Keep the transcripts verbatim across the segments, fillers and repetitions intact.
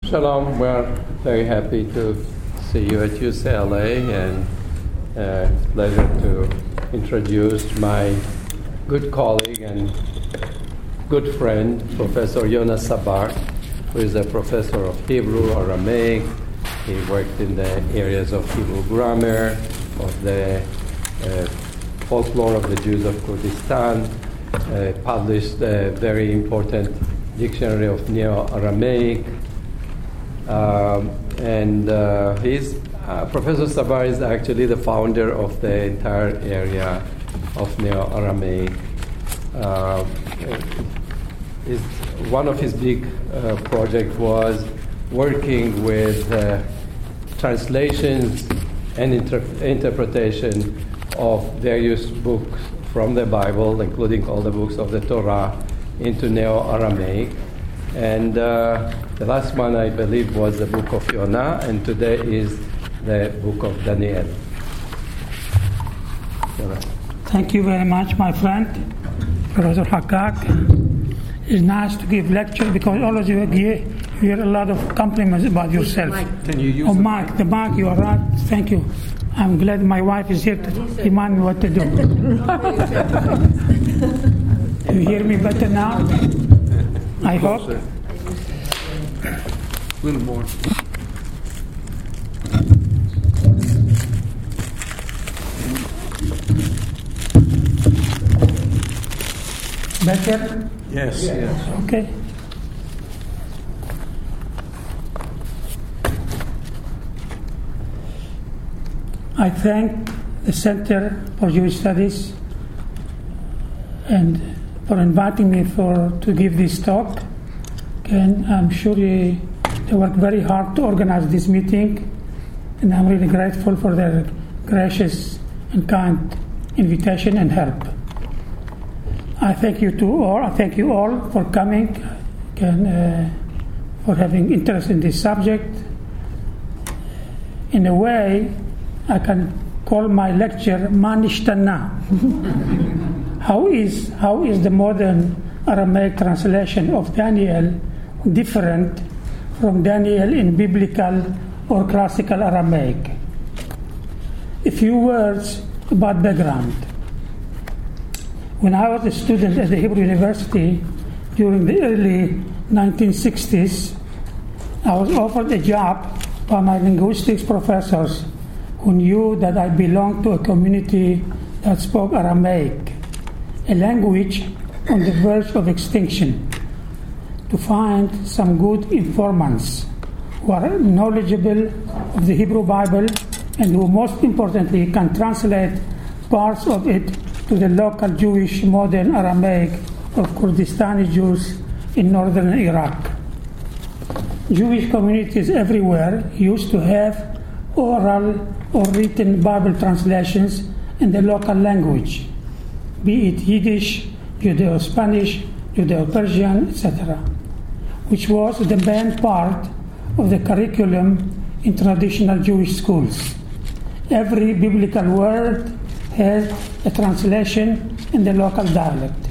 Shalom, we're very happy to see you at U C L A, and uh, it's a pleasure to introduce my good colleague and good friend, Professor Yona Sabar, who is a professor of Hebrew, Aramaic. He worked in the areas of Hebrew grammar, of the uh, folklore of the Jews of Kurdistan, uh, published a very important dictionary of Neo-Aramaic, um, and uh, he's, uh, Professor Sabar is actually the founder of the entire area of Neo-Aramaic. Uh, his, one of his big uh, projects was working with uh, translations and inter- interpretation of various books from the Bible, including all the books of the Torah, into Neo-Aramaic. And uh, the last one, I believe, was the book of Yonah, and today is the book of Daniel. Thank you very much, my friend, Professor Hakak. It's nice to give lecture because all of you hear a lot of compliments about yourself. Can you use oh, the Mike, the mic, you are right. Thank you. I'm glad my wife is here to remind me what to do. You hear me better now? I hope. A little more. Better? Yes, yes. Okay. I thank the Center for Jewish Studies and for inviting me for to give this talk. And I'm sure they, they worked very hard to organize this meeting, and I'm really grateful for their gracious and kind invitation and help. I thank you to all. I thank you all for coming and uh, for having interest in this subject. In a way, I can call my lecture Manishtana. how is how is the modern Aramaic translation of Daniel different from Daniel in biblical or classical Aramaic? A few words about background. When I was a student at the Hebrew University during the early nineteen sixties, I was offered a job by my linguistics professors who knew that I belonged to a community that spoke Aramaic, a language on the verge of extinction, to find some good informants who are knowledgeable of the Hebrew Bible and who, most importantly, can translate parts of it to the local Jewish modern Aramaic of Kurdistani Jews in northern Iraq. Jewish communities everywhere used to have oral or written Bible translations in the local language, be it Yiddish, Judeo-Spanish, Judeo-Persian, et cetera, which was the main part of the curriculum in traditional Jewish schools. Every biblical word has a translation in the local dialect.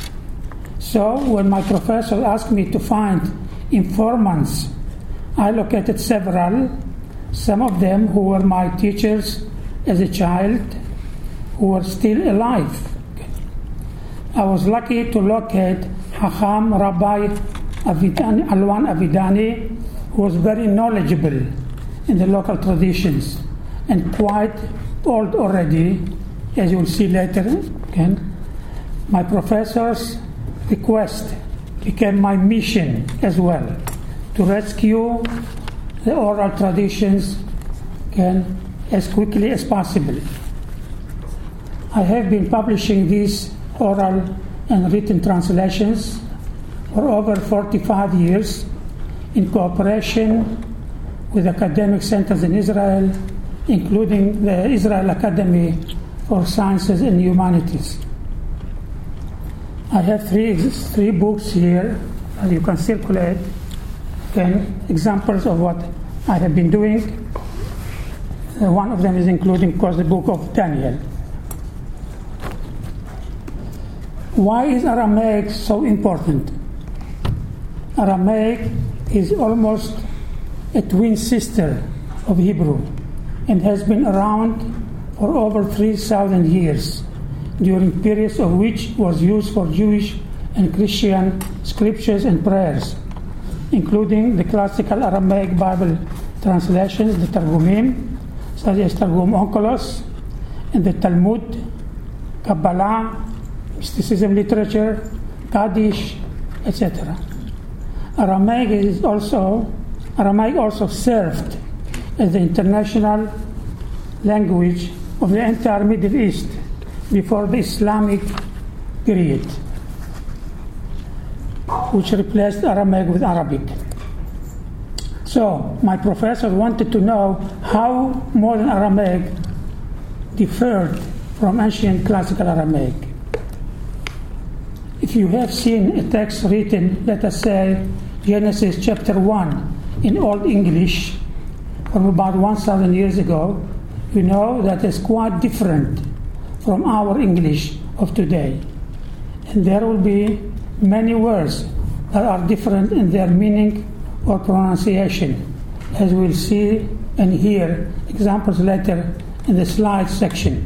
So when my professor asked me to find informants, I located several, some of them who were my teachers as a child, who were still alive. I was lucky to locate Hacham Rabbi Avidani, Alwan Avidani, who was very knowledgeable in the local traditions and quite old already, as you will see later. Okay? My professor's request became my mission as well, to rescue the oral traditions okay, as quickly as possible. I have been publishing these oral and written translations for over forty-five years in cooperation with academic centers in Israel, including the Israel Academy for Sciences and Humanities. I have three three books here that you can circulate, and examples of what I have been doing. Uh, one of them is including, of course, the book of Daniel. Why is Aramaic so important? Aramaic is almost a twin sister of Hebrew and has been around for over three thousand years, during periods of which was used for Jewish and Christian scriptures and prayers, including the classical Aramaic Bible translations, the Targumim, such as Targum Onkelos, and the Talmud, Kabbalah, mysticism literature, Kaddish, et cetera. Aramaic is also Aramaic also served as the international language of the entire Middle East before the Islamic period, which replaced Aramaic with Arabic. So, my professor wanted to know how modern Aramaic differed from ancient classical Aramaic. If you have seen a text written, let us say, Genesis chapter one in Old English from about one thousand years ago, you know that it's quite different from our English of today. And there will be many words that are different in their meaning or pronunciation, as we'll see and hear examples later in the slide section.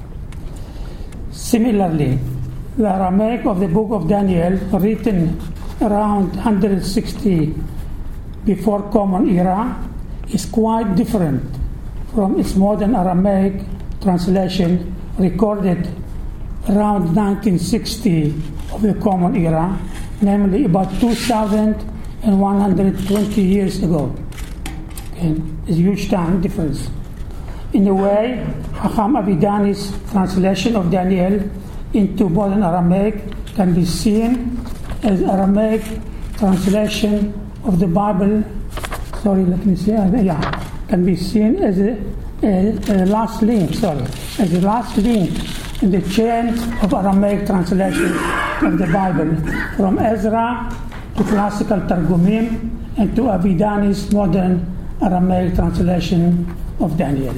Similarly, the Aramaic of the book of Daniel, written around one hundred sixty before Common Era, is quite different from its modern Aramaic translation recorded around nineteen sixty of the Common Era, namely about two thousand one hundred twenty years ago. Okay. It's a huge time difference. In a way, Hacham Abidani's translation of Daniel into modern Aramaic can be seen as Aramaic translation of the Bible. Sorry, let me see. Yeah, can be seen as a, a, a last link. Sorry, as the last link in the chain of Aramaic translation of the Bible, from Ezra to classical Targumim and to Abidani's modern Aramaic translation of Daniel.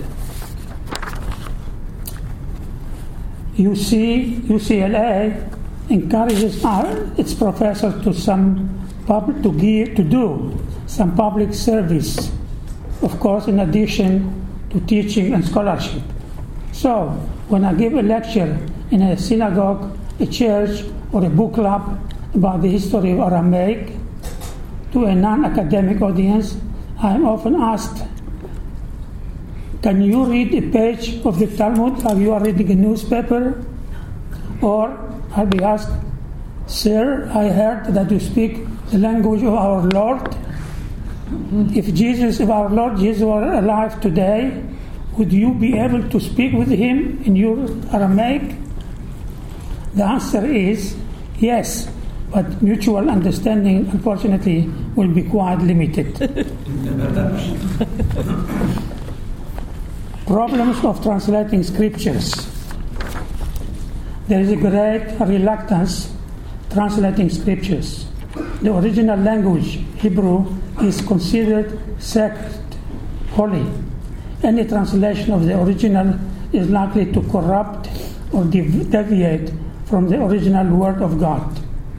U C, U C L A encourages our, its professors to some pub, to give to do some public service, of course, in addition to teaching and scholarship. So, when I give a lecture in a synagogue, a church, or a book club about the history of Aramaic to a non-academic audience, I am often asked, can you read a page of the Talmud while you are reading a newspaper? Or I'll be asked, sir, I heard that you speak the language of our Lord. If Jesus, if our Lord Jesus were alive today, would you be able to speak with him in your Aramaic? The answer is yes, but mutual understanding, unfortunately, will be quite limited. Problems of translating scriptures. There is a great reluctance translating scriptures. The original language, Hebrew, is considered sacred, holy. Any translation of the original is likely to corrupt or dev- deviate from the original word of God.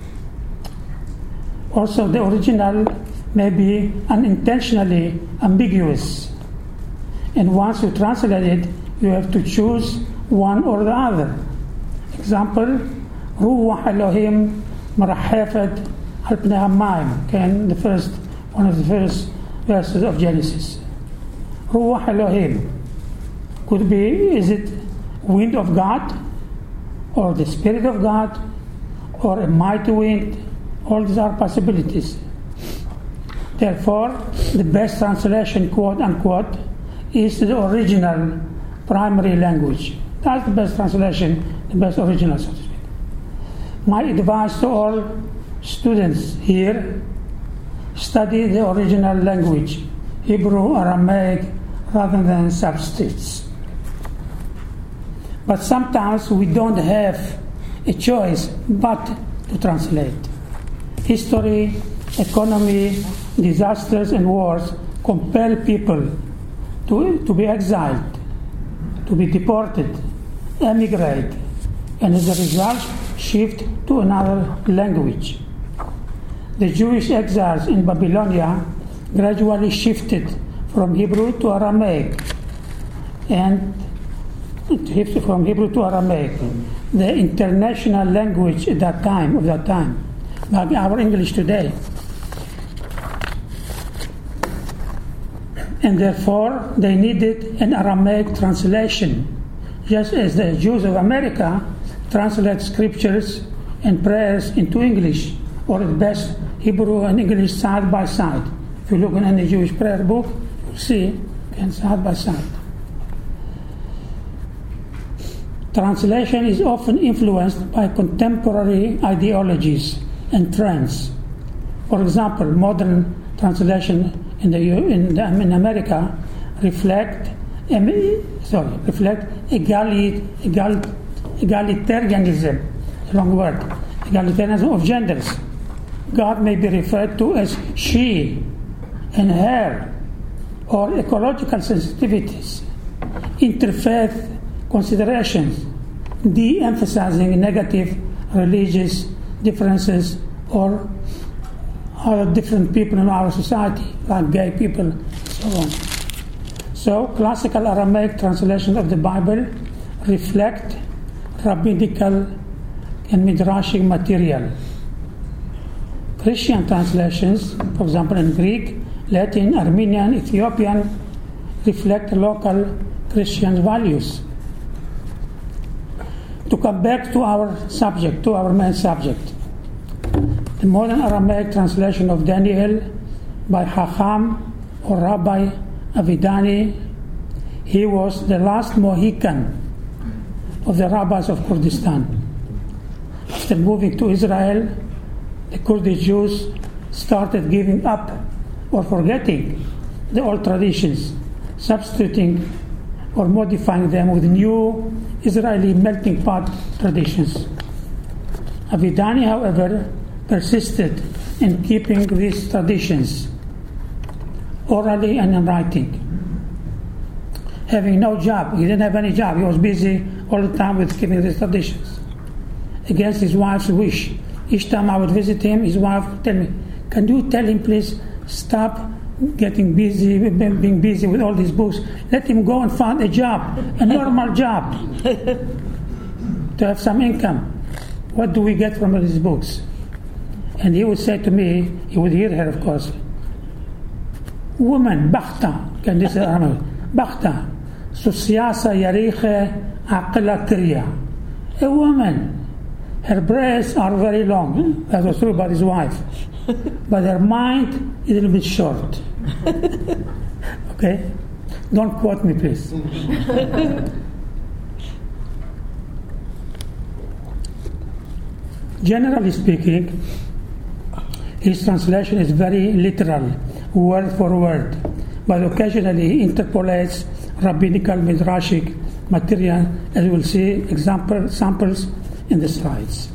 Also, the original may be unintentionally ambiguous. And once you translate it, you have to choose one or the other. Example, Ruach Elohim Marahefet Al Pnei Hamayim, okay, the first, one of the first verses of Genesis. Ruach Elohim could be, is it wind of God, or the Spirit of God, or a mighty wind? All these are possibilities. Therefore, the best translation, quote unquote, is the original primary language. That's the best translation, the best original, so to speak. My advice to all students here, study the original language, Hebrew, Aramaic, rather than substitutes. But sometimes we don't have a choice but to translate. History, economy, disasters, and wars compel people to, to be exiled, to be deported, emigrate, and as a result, shift to another language. The Jewish exiles in Babylonia gradually shifted from Hebrew to Aramaic, and from Hebrew to Aramaic, the international language at that time, of that time, like our English today. And therefore, they needed an Aramaic translation, just as the Jews of America translate scriptures and prayers into English, or at best, Hebrew and English side by side. If you look in any Jewish prayer book, you'll see, again, side by side. Translation is often influenced by contemporary ideologies and trends. For example, modern translation in the in, the, in America reflect sorry reflect egalit, egal, egalitarianism, wrong word, egalitarianism of genders. God may be referred to as she and her, or ecological sensitivities, interfaith considerations, de-emphasizing negative religious differences or other different people in our society, like gay people, and so on. So, classical Aramaic translations of the Bible reflect rabbinical and midrashic material. Christian translations, for example in Greek, Latin, Armenian, Ethiopian, reflect local Christian values. To come back to our subject, to our main subject, the modern Aramaic translation of Daniel by Chacham or Rabbi Avidani, he was the last Mohican of the rabbis of Kurdistan. After moving to Israel, the Kurdish Jews started giving up or forgetting the old traditions, substituting or modifying them with new Israeli melting pot traditions. Avidani, however, persisted in keeping these traditions orally and in writing. Having no job, he didn't have any job, he was busy all the time with keeping these traditions. Against his wife's wish. Each time I would visit him, his wife would tell me, can you tell him please stop getting busy, being busy with all these books. Let him go and find a job, a normal job, to have some income. What do we get from these books? And he would say to me, he would hear her, of course, woman, bakhta, can this say Arabic? Bakhta, susyasa yariche aqla kriya. A woman, her breasts are very long. That was true about his wife. But her mind is a little bit short. Okay? Don't quote me, please. Generally speaking, his translation is very literal, word for word, but occasionally interpolates rabbinical midrashic material, as we'll see example samples in the slides.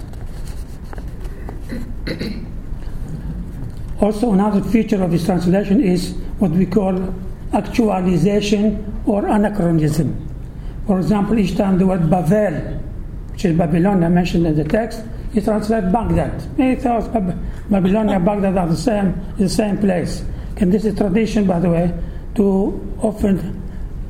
Also, another feature of his translation is what we call actualization or anachronism. For example, each time the word Bavel, which is Babylon, I mentioned in the text, he translates Baghdad. He thought Babylon and Baghdad are the same, the same place. And this is tradition, by the way, to often,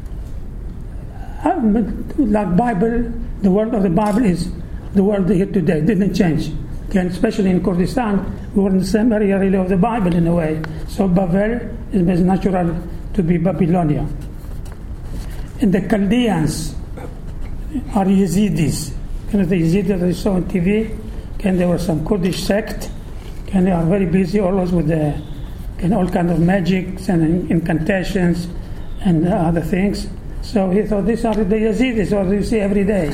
like Bible, the word of the Bible is the word here today. It didn't change. And especially in Kurdistan, we were in the same area really of the Bible in a way. So Babel is natural to be Babylonia. And the Chaldeans are Yazidis. You know, the Yazidis that you saw on T V, and there was some Kurdish sect, and they are very busy always with the, and all kinds of magics and incantations and other things. So he thought these are the Yazidis, or you see every day.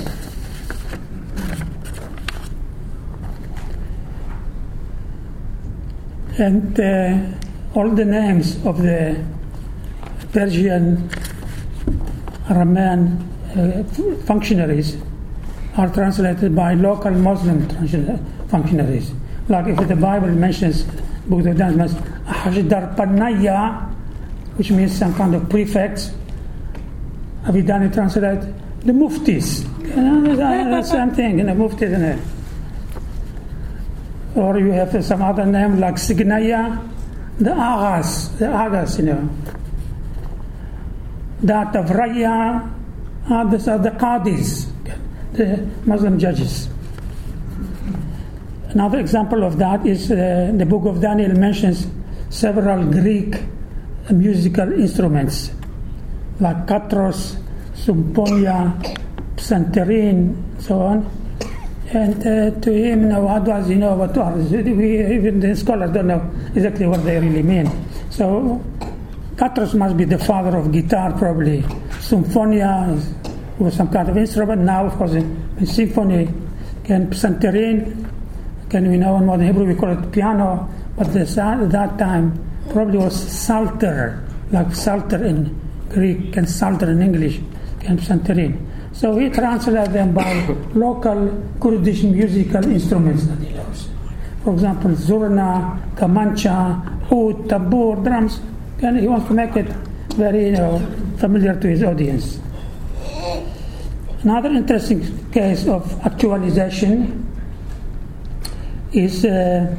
And uh, all the names of the Persian, Aramean uh, functionaries are translated by local Muslim functionaries. Like if the Bible mentions, Book of Daniel mentions Hajdar Panaya, which means some kind of prefects, Avidani translates the Muftis. You know, the same thing, you know, Muftis and it. Or you have some other name like Signaya, the Aghas, the others, you know. That of Raya, others are the Qadis, the Muslim judges. Another example of that is uh, the book of Daniel mentions several Greek musical instruments like katros, symponia, psanterin, so on. And uh, to him, you know, what does he know what are? We, even the scholars don't know exactly what they really mean. So, katros must be the father of guitar, probably. Symphonia was some kind of instrument. Now, of course, in, in symphony, and psanterin, can we know in modern Hebrew we call it piano, but this, at that time probably was psalter, like psalter in Greek and psalter in English, and psanterin. So he translated them by local Kurdish musical instruments that he knows. For example, zurna, kamancha, oud, tabur, drums. And he wants to make it very, you know, familiar to his audience. Another interesting case of actualization is, uh,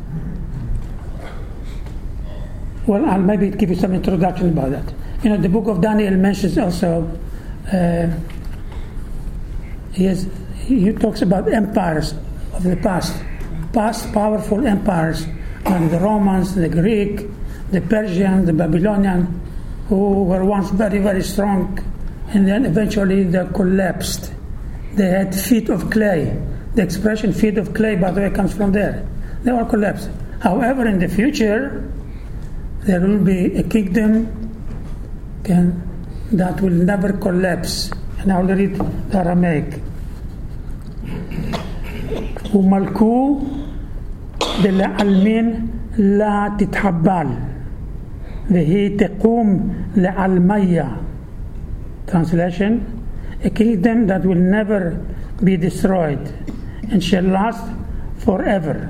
well, I'll maybe give you some introduction about that. You know, the book of Daniel mentions also, uh, he, has, he talks about empires of the past, past powerful empires, like the Romans, the Greek, the Persian, the Babylonian, who were once very, very strong, and then eventually they collapsed. They had feet of clay. The expression feet of clay, by the way, comes from there. They all collapsed. However, in the future, there will be a kingdom can, that will never collapse. And I'll read the Aramaic. وملكو للعلمين لا تتحبل وهي تقوم لعلمية. Translation: a kingdom that will never be destroyed and shall last forever.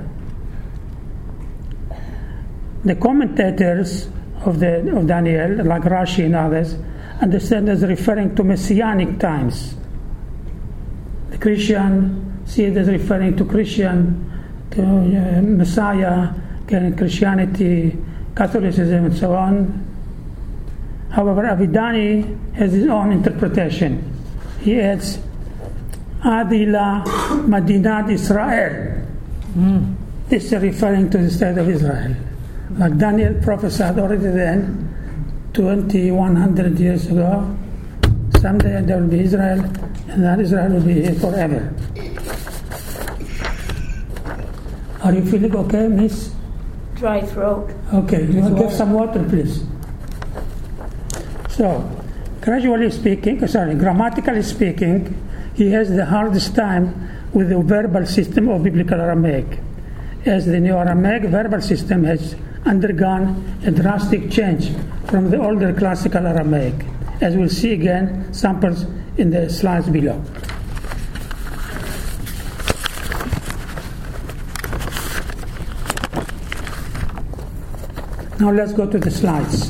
The commentators of the of Daniel, like Rashi and others, understand as referring to messianic times. The Christian see it as referring to Christian, to uh, Messiah, Christianity, Catholicism, and so on. However, Avidani has his own interpretation. He adds, Adila Madinat Israel. Mm. This is referring to the state of Israel. Like Daniel prophesied already then, twenty-one hundred years ago, someday there will be Israel, and that Israel will be here forever. Are you feeling okay, miss? Dry throat. Okay, you want to get some water, please? So, gradually speaking, sorry, grammatically speaking, he has the hardest time with the verbal system of Biblical Aramaic, as the New Aramaic verbal system has undergone a drastic change from the older classical Aramaic, as we'll see again samples in the slides below. Now let's go to the slides.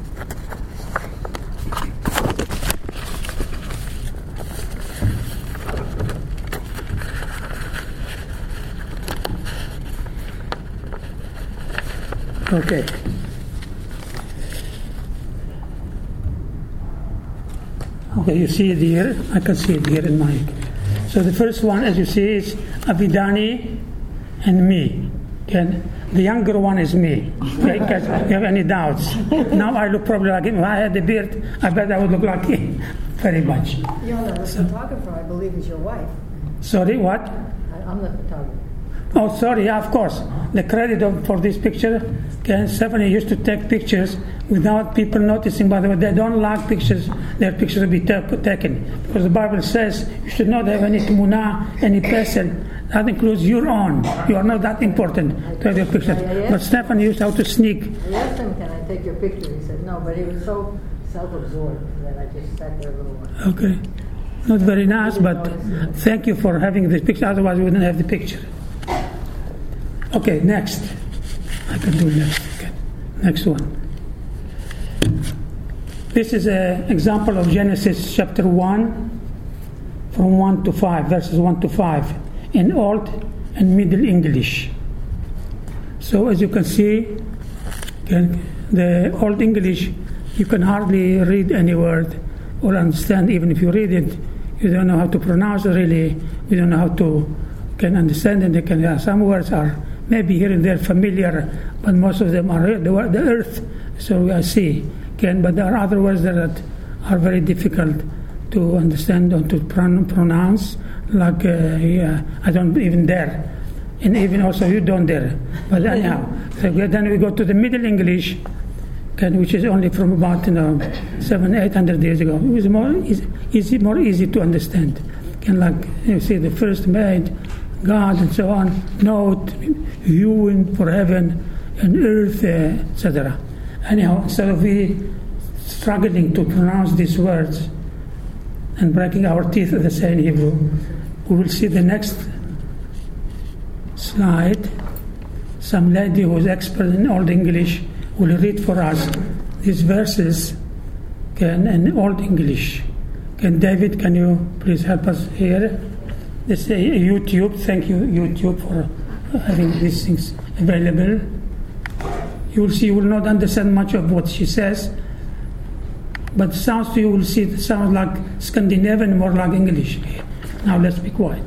Okay. Okay, you see it here. I can see it here in my. So the first one, as you see, is Avidani and me. Okay? The younger one is me. Okay? In case you have any doubts. Now I look probably like him. If I had a beard, I bet I would look like him very much. Yona, the So- photographer, I believe, is your wife. Sorry, what? I, I'm the photographer. Oh, sorry, yeah, of course. The credit of, for this picture, okay, Stephanie used to take pictures without people noticing. By the way, they don't like pictures, their pictures to be ta- taken. Because the Bible says you should not have any tmuna, any pesel. That includes your own. You are not that important to have your pictures. But Stephanie used how to sneak. I asked him, can I take your picture? He said no, but he was so self-absorbed that I just sat there a little while. Okay. Not very nice, but thank you for having this picture. Otherwise, we wouldn't have the picture. Okay, next. I can do next. Okay. Next one. This is an example of Genesis chapter one, from one to five, verses one to five, in Old and Middle English. So as you can see, okay, the Old English, you can hardly read any word or understand. Even if you read it, you don't know how to pronounce it really. You don't know how to can understand it. They can, uh, some words are maybe here and there familiar, but most of them are the, the earth. So I see. Can, but there are other words that are very difficult to understand or to pron- pronounce. Like uh, yeah, I don't even dare, and even also you don't dare. But anyhow, so then we go to the Middle English, can, which is only from about you know seven, eight hundred years ago. It was more easy, easy, more easy to understand. Can like you see the first made God and so on. Note, hewing for heaven and earth, uh, et cetera. Anyhow, instead of we struggling to pronounce these words and breaking our teeth at the same Hebrew, we will see the next slide. Some lady who is expert in Old English will read for us these verses can, in Old English. Can David, can you please help us here? This is YouTube. Thank you, YouTube, for having these things available. You will see, you will not understand much of what she says, but sounds to you will see it sounds like Scandinavian, more like English. Now let's be quiet.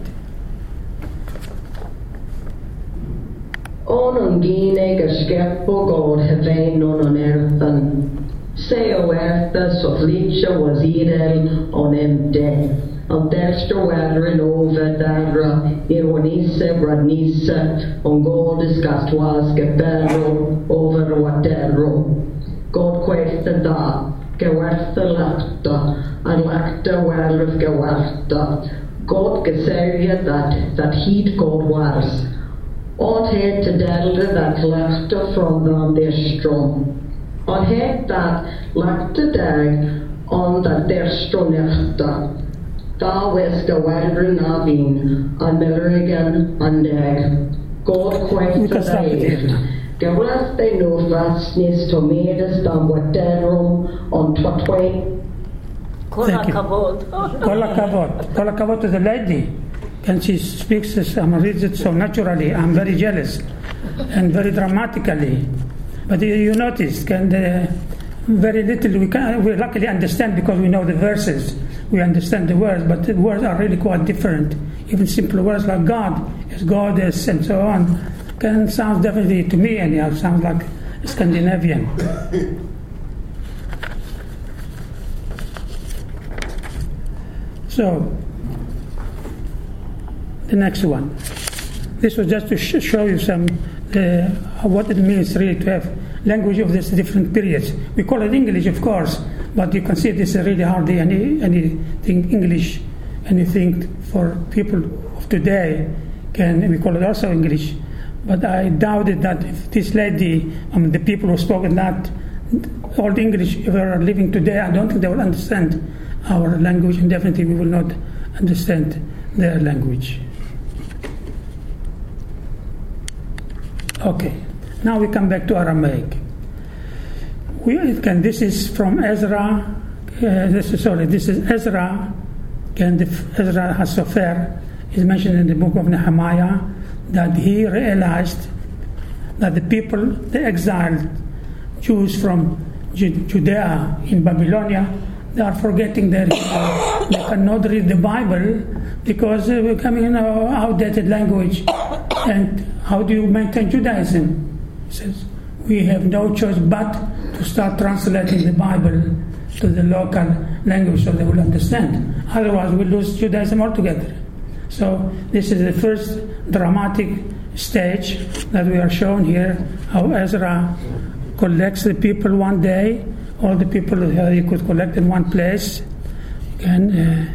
Onon gine geskep og god hevein onon erthan. Se o ertha so flitcha was idel on emde. Am derster wedrin over derra ironise bradnise on god is gastwas gebero over waterro. God questa da gewertha lachta and lachta werf gewertha. God geserja that that heat God was. On het te delde that lachta from them their strom. On het that lachta dag on that their stronechta. Da was the wedren avin on Millerigan on dag. God questa dag. Gewrath they no fastness to medes dan waterum on twatway. Thank you. Kola kavod. Kola kavod to the lady. And she speaks this, um, reads it so naturally. I'm very jealous and very dramatically. But you, you notice, can the, very little we can we luckily understand because we know the verses. We understand the words, but the words are really quite different. Even simple words like God is goddess and so on can sound definitely to me anyhow sounds like Scandinavian. So. The next one. This was just to sh- show you some uh, what it means really to have language of these different periods. We call it English, of course, but you can see this is really hardly any anything English, anything for people of today. Can we call it also English? But I doubted that if this lady, I mean, the people who spoke that Old English, if they are living today, I don't think they will understand our language, and definitely we will not understand their language. Okay, now we come back to Aramaic. We can. This is from Ezra. Uh, this is sorry. This is Ezra. And Ezra HaSofer is mentioned in the book of Nehemiah that he realized that the people, the exiled Jews from Ju- Judea in Babylonia, they are forgetting their history. They cannot read the Bible because they are becoming, you know, outdated language. And how do you maintain Judaism? He says, we have no choice but to start translating the Bible to the local language so they will understand. Otherwise, we lose Judaism altogether. So this is the first dramatic stage that we are shown here, how Ezra collects the people one day, all the people that he could collect in one place. And uh,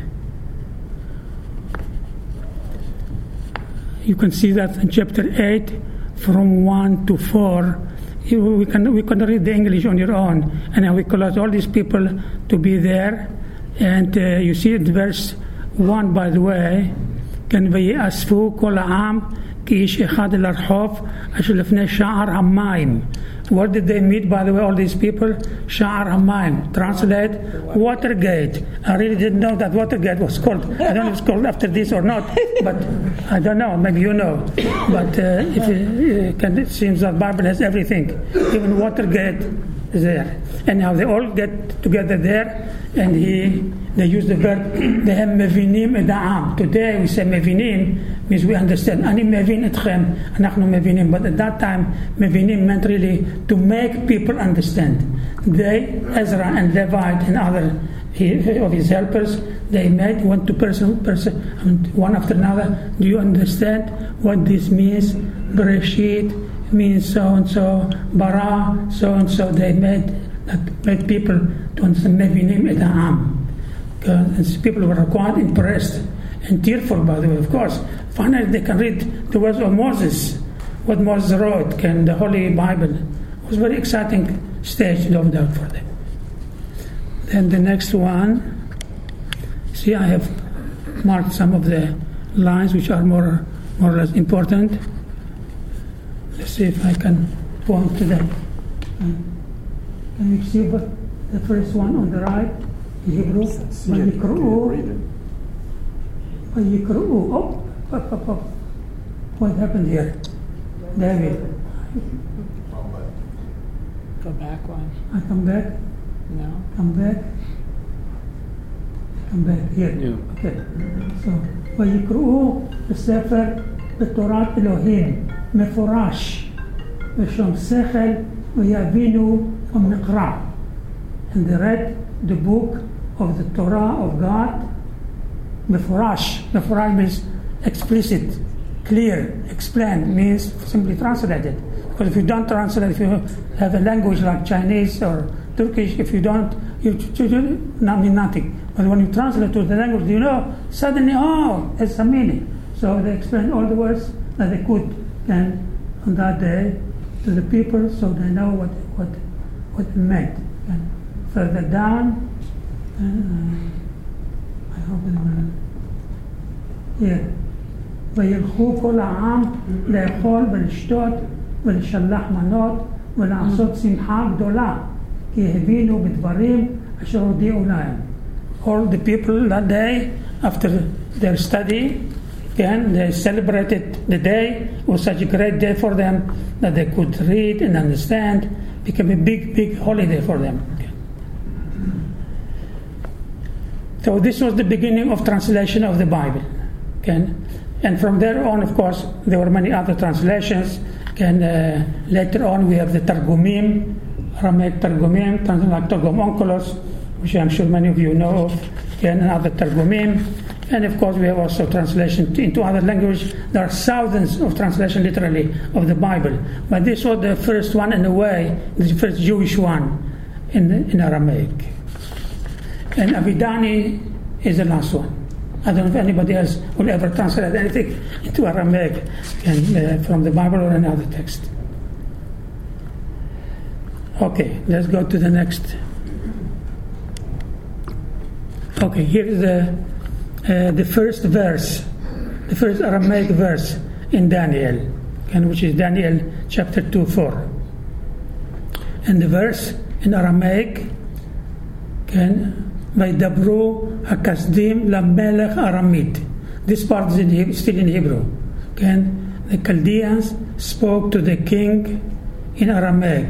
you can see that in chapter eight, from one to four. You, we can we can read the English on your own, and we collect all these people to be there. And uh, you see it, verse one, by the way. Can ויאספו כל העם כאיש אחד אל הרחוב אשר לפני שער המים. What did they meet, by the way, all these people? Sha'ar HaMaim. Translate, Watergate. I really didn't know that Watergate was called. I don't know if it's called after this or not, but I don't know. Maybe you know. But uh, if it, uh, can, it seems that Bible has everything. Even Watergate there. And now they all get together there, and he they use the verb "Dehem mevinim et ha'am." Today we say mevinim means we understand. Ani mevin etchem, anachnu mevinim. But at that time, mevinim meant really to make people understand. They, Ezra and Levite and other of his helpers, they made one to person, person, one after another. Do you understand what this means? Bereshit means so and so, bara so and so. They made that made people to understand mevinim et ha'am. Because people were quite impressed and tearful, by the way, of course. Finally, they can read the words of Moses, what Moses wrote, and the Holy Bible. It was a very exciting stage, no doubt, for them. Then the next one, see, I have marked some of the lines which are more, more or less important. Let's see if I can point to them. Can you see what the first one on the right? Hebrew, Vayikru'u, Vayikru'u, oh, up, up, up. What happened here? David. Go back one. I come back? No. Come back? Come back, here. Yeah. Okay. So, Vayikru'u, the Sefer, B'Torat Elohim, Mefurash, V'Shom Sechel, V'Yavinu, V'Mikra. And they read the book of the Torah of God, Mefurash. Mefurash means explicit, clear, explained, means simply translated. Because if you don't translate, if you have a language like Chinese or Turkish, if you don't, you, you, you not mean nothing. But when you translate to the language, you know, suddenly, oh, it's a meaning. So they explained all the words that they could and on that day to the people, so they know what what what it meant. And further down, uh, I hope it will. Here, וילכו כל העם לאכול ולשתות ולשלח מנות ולעשות שמחה גדולה, כי הבינו בדברים אשר הודיעו להם. All the people that day, after their study, again, they celebrated the day. It was such a great day for them that they could read and understand. It became a big, big holiday for them. So this was the beginning of translation of the Bible. Okay? And from there on, of course, there were many other translations. And uh, later on, we have the Targumim, Aramaic Targumim, like Targum Onkelos, which I'm sure many of you know of, and other Targumim. And of course, we have also translation into other languages. There are thousands of translations, literally, of the Bible. But this was the first one in a way, the first Jewish one in, in Aramaic. And Avidani is the last one. I don't know if anybody else will ever translate anything into Aramaic and, uh, from the Bible or another text. Okay, let's go to the next. Okay, here is the uh, the first verse, the first Aramaic verse in Daniel, and which is Daniel chapter two, four. And the verse in Aramaic, can וידברו הכסדים למלך ארמית. This part is in, still in Hebrew. Okay? The Chaldeans spoke to the king in Aramaic.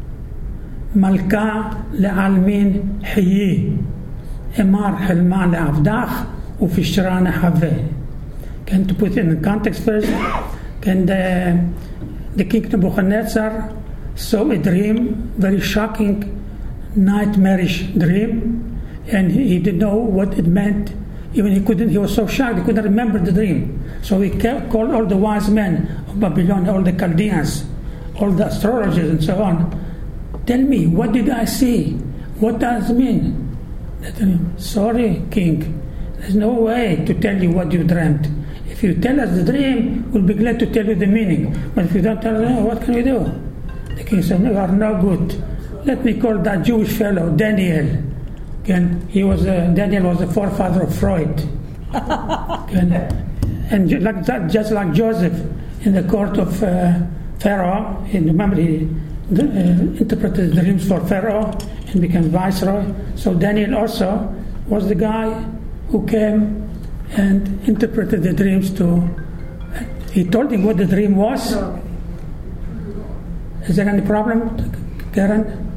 מלכה לעלמין חיי, אמר חלמה לעבדך ופשרה נחווה. Can to put it in context first, can the, the king Nebuchadnezzar saw a dream, very shocking, nightmarish dream. And he, he didn't know what it meant. Even he couldn't. He was so shocked he couldn't remember the dream. So he called all the wise men of Babylon, all the Chaldeans, all the astrologers, and so on. Tell me, what did I see? What does it mean? They tell him, sorry, king. There's no way to tell you what you dreamt. If you tell us the dream, we'll be glad to tell you the meaning. But if you don't tell us, what can we do? The king said, no, you are no good. Let me call that Jewish fellow, Daniel. And he was uh, Daniel was the forefather of Freud, and, and like that, just like Joseph in the court of uh, Pharaoh. He, remember, he uh, interpreted the dreams for Pharaoh and became viceroy. So Daniel also was the guy who came and interpreted the dreams to. He told him what the dream was. Is there any problem, Karen?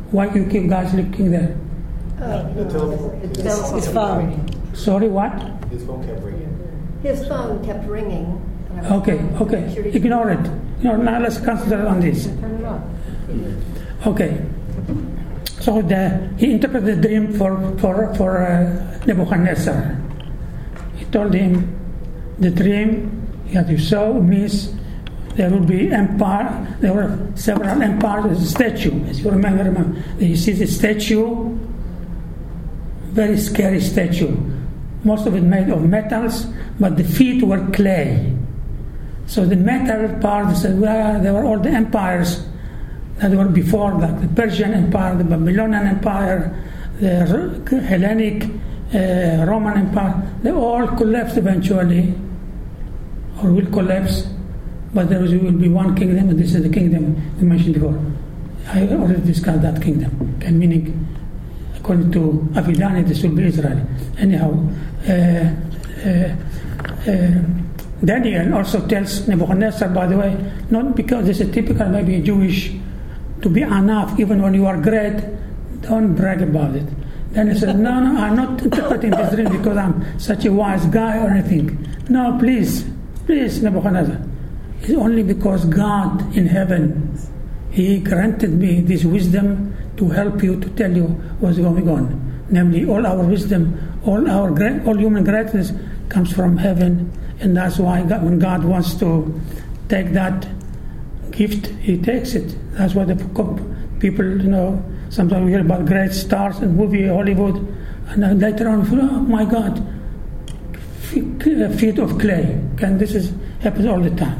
Why you keep guys looking there? Uh, The telephone. It's His telephone. His phone. Sorry, what? His phone kept ringing. His phone kept ringing. and I was Okay, trying to okay. make sure he- Ignore it. No, now let's concentrate on this. Turn it off. Okay. So the, he interpreted the dream for, for, for uh, Nebuchadnezzar. He told him the dream that you saw means there will be empire. There were several empires. A statue, as you remember. remember. You see the statue, very scary statue. Most of it made of metals, but the feet were clay. So the metal part said, well, there were all the empires that were before, like the Persian Empire, the Babylonian Empire, the Hellenic, uh, Roman Empire. They all collapsed eventually, or will collapse. But there will be one kingdom, and this is the kingdom we mentioned before. I already discussed that kingdom, okay, meaning, according to Avidani, this will be Israel. Anyhow, uh, uh, uh, Daniel also tells Nebuchadnezzar, by the way, not because this is typical, maybe Jewish, to be enough, even when you are great, don't brag about it. Then he said, no, no, I'm not interpreting this dream because I'm such a wise guy or anything. No, please, please, Nebuchadnezzar. It's only because God in heaven, He granted me this wisdom to help you, to tell you what's going on. Namely, all our wisdom, all our great, all human greatness comes from heaven, and that's why God, when God wants to take that gift, He takes it. That's why the people, you know, sometimes we hear about great stars in movie Hollywood, and then later on, oh my God, feet of clay. And this is happens all the time.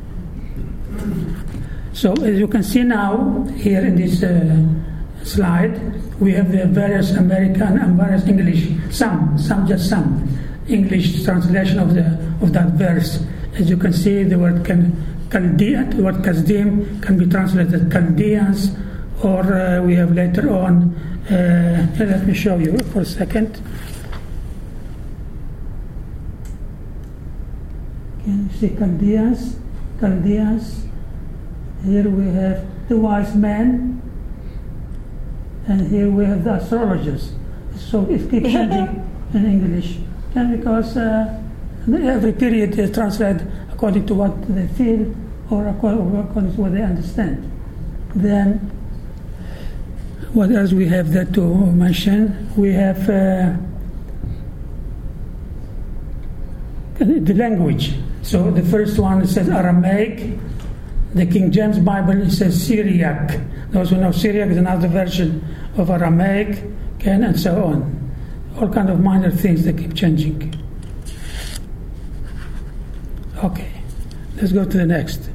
So as you can see now here in this uh, slide, we have the various American and various English, some, some just some English translation of the of that verse. As you can see, the word can, Chaldea, the word Kasdim can be translated Chaldeans, or uh, we have later on. Uh, let me show you for a second. Can you see Chaldeans? Chaldeans. Here we have the wise men, and here we have the astrologers. So it keeps changing in English, and because uh, every period is translated according to what they feel or according to what they understand. Then, what else we have there to mention? We have uh, the language. So the first one says Aramaic. The King James Bible says Syriac. Those who know Syriac is another version of Aramaic, okay, and so on. All kind of minor things that keep changing. Okay, let's go to the next.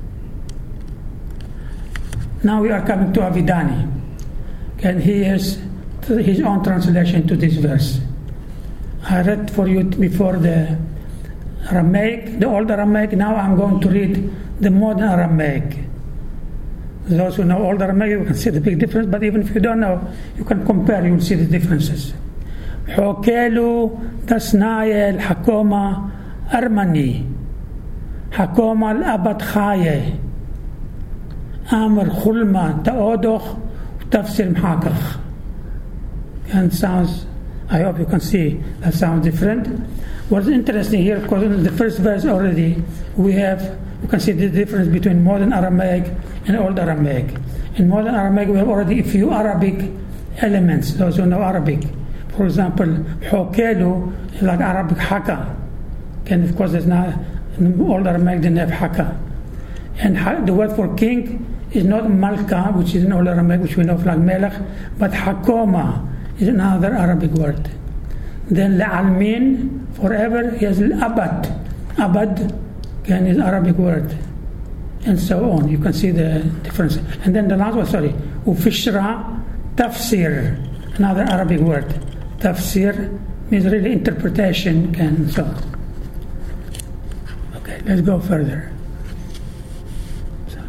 Now we are coming to Avidani. And he has his own translation to this verse. I read for you before the Aramaic, the old Aramaic. Now I'm going to read the modern Aramaic. Those who know old Aramaic, you can see the big difference, but even if you don't know, you can compare, you will see the differences. Hokelu tasnaye al-hakoma armani hakoma al-abad chaye amr khulma ta'odoch tafsir mhakach. And sounds, I hope you can see that sounds different. What's interesting here, because in the first verse already we have, you can see the difference between modern Aramaic and old Aramaic. In modern Aramaic we have already a few Arabic elements, those who know Arabic. For example, Hokelu is like Arabic Haka. And of course there's not, in old Aramaic didn't have Haka. And the word for king is not Malka, which is in old Aramaic, which we know like Melech, but Hakoma is another Arabic word. Then La'almin, forever, he has Abad. Abad again is Arabic word. And so on. You can see the difference. And then the last one, sorry, Ufishra Tafsir, another Arabic word. Tafsir means really interpretation and so on. Okay, let's go further. So.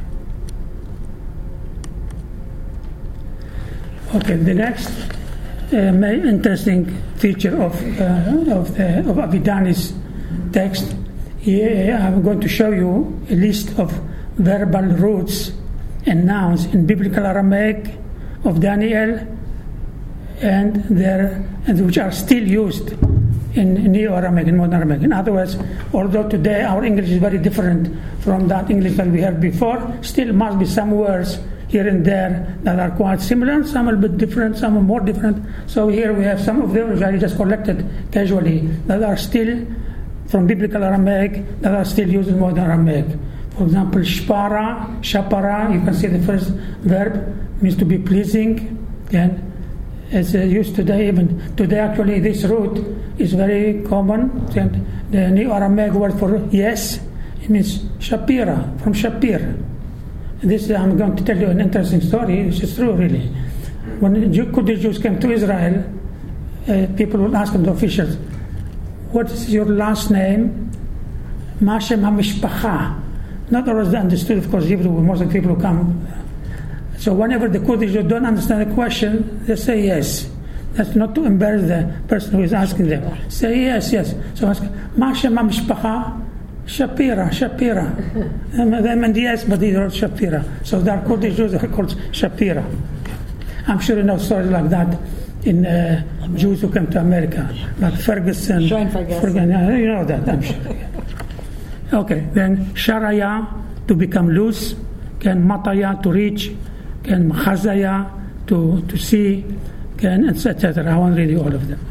Okay, the next uh, interesting feature of uh, of the of Avidani's text. Yeah, I'm going to show you a list of verbal roots and nouns in Biblical Aramaic, of Daniel, and their and which are still used in Neo-Aramaic and Modern Aramaic. In other words, although today our English is very different from that English that we heard before, still must be some words here and there that are quite similar, some a bit different, some are more different. So here we have some of them which I just collected casually that are still from Biblical Aramaic, that are still used in Modern Aramaic. For example, shpara, shapara, you can see the first verb means to be pleasing, and it's uh, used today. Even today, actually, this root is very common. And the Neo-Aramaic word for yes, it means Shapira, from Shapir. This I'm going to tell you an interesting story, which is true, really. When the Jew, Kurdish Jews came to Israel, uh, people would ask them, the officials, what is your last name? Mashem HaMishpacha. Not always understood, of course, Hebrew, most of the people who come. So whenever the Kurdish Jews don't understand the question, they say yes. That's not to embarrass the person who is asking them. Say yes, yes. So ask, Mashem HaMishpacha, Shapira, Shapira. They meant yes, but they wrote Shapira. So there are Kurdish Jews that are called Shapira. I'm sure you know stories like that in uh, Jews who came to America, like Ferguson. Ferguson. You know that, I'm sure. Okay, then Sharaya, to become loose, can Mataya, to reach, can Machazaya, to, to see, can, et cetera. I won't read you all of them.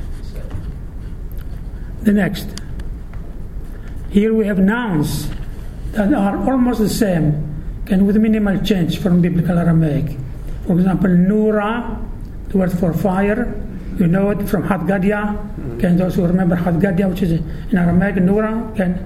The next. Here we have nouns that are almost the same, and with minimal change from Biblical Aramaic. For example, Nura, the word for fire, you know it from Hadgadia. Can those who remember Hadgadia, which is in Aramaic, Nura, can.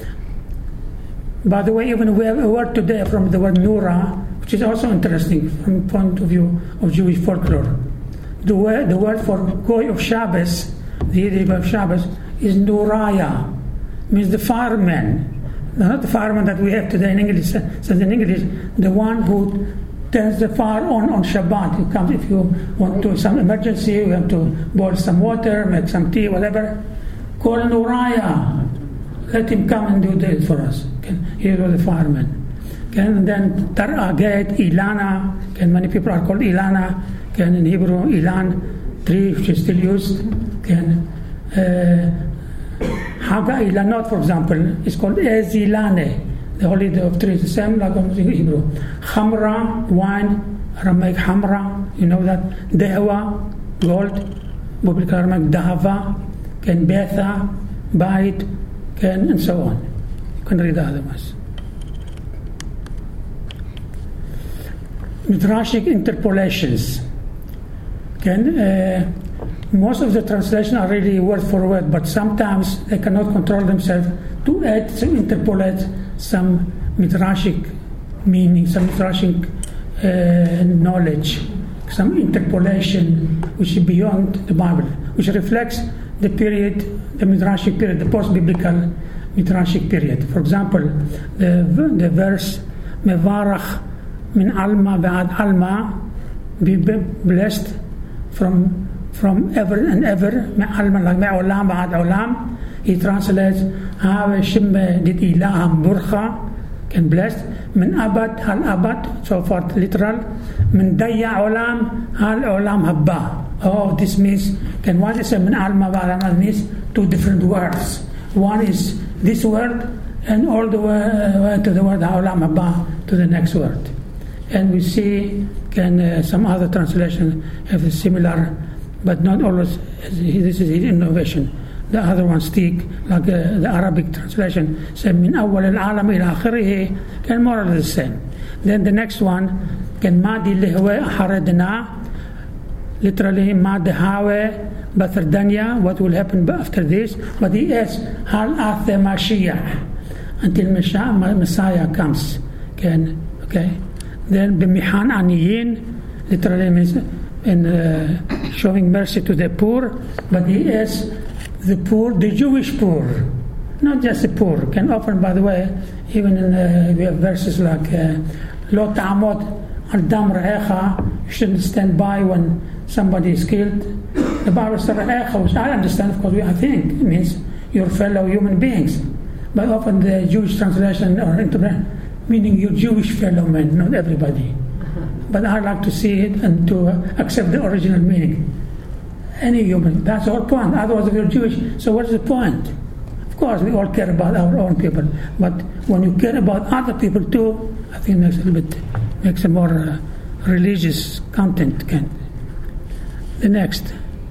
By the way, even we have a word today from the word Nura, which is also interesting from the point of view of Jewish folklore. The word, the word for Goy of Shabbos, the Hebrew of Shabbos, is Nuraya. Means the fireman, not the fireman that we have today in English. Says in English, the one who turns the fire on on Shabbat. You come if you want to some emergency, you have to boil some water, make some tea, whatever. Call Nuraya. Let him come and do this for us. Okay? Here are the firemen. Okay? And then Tar'aget, Ilana. Okay? Many people are called Ilana. Okay? In Hebrew, Ilan, tree which is still used. Okay? Uh, Haga Ilanot, for example, is called Ezilane, the holiday of trees, the same like in Hebrew. Hamra, wine, Aramaic Hamra, you know that. Dehwa, gold, Biblical Aramaic Dahava, Ken Betha, Bait, Ken, and so on. You can read the other ones. Midrashic interpolations. Ken, uh, most of the translations are really word for word, but sometimes they cannot control themselves to add, to interpolate some midrashic meaning, some midrashic uh, knowledge, some interpolation which is beyond the Bible, which reflects the period, the midrashic period, the post-biblical midrashic period. For example, the, the verse Mevarach min alma ve'ad alma, be blessed from from ever and ever, like me'olam ba'ad olam. He translates, Have shimme dit ilaham burcha, can blessed, min abad hal abad, so forth, literal, min daya olam hal olam habba. Oh, this means, can one say min alma ba'ad alma means two different words. One is this word, and all the way to the word olam habba, to the next word. And we see, can uh, some other translation have a similar, but not always. This is his innovation. The other ones stick, like uh, the Arabic translation, say min awwal al-alam ila akhirih, can more or less the same. Then the next one, can madi lihwe haradna, literally madi hawe bathardanya, what will happen after this? But he adds hal ath mashiach, until Messiah comes. Can okay. Then bimihan aniyin, literally means in uh, showing mercy to the poor, but he is the poor, the Jewish poor, not just the poor. Can often, by the way, even in uh, we have verses like lo ta'amod al dam ra'echa, you shouldn't stand by when somebody is killed. The Bible says ra'echa, which I understand, of course, I think it means your fellow human beings, but often the Jewish translation or interpretation meaning your Jewish fellow men, not everybody. but I like to see it and to accept the original meaning. Any human, that's our point. Otherwise, we're Jewish, so what's the point? Of course, we all care about our own people, but when you care about other people too, I think it makes a little bit, makes a more uh, religious content. Can. The next.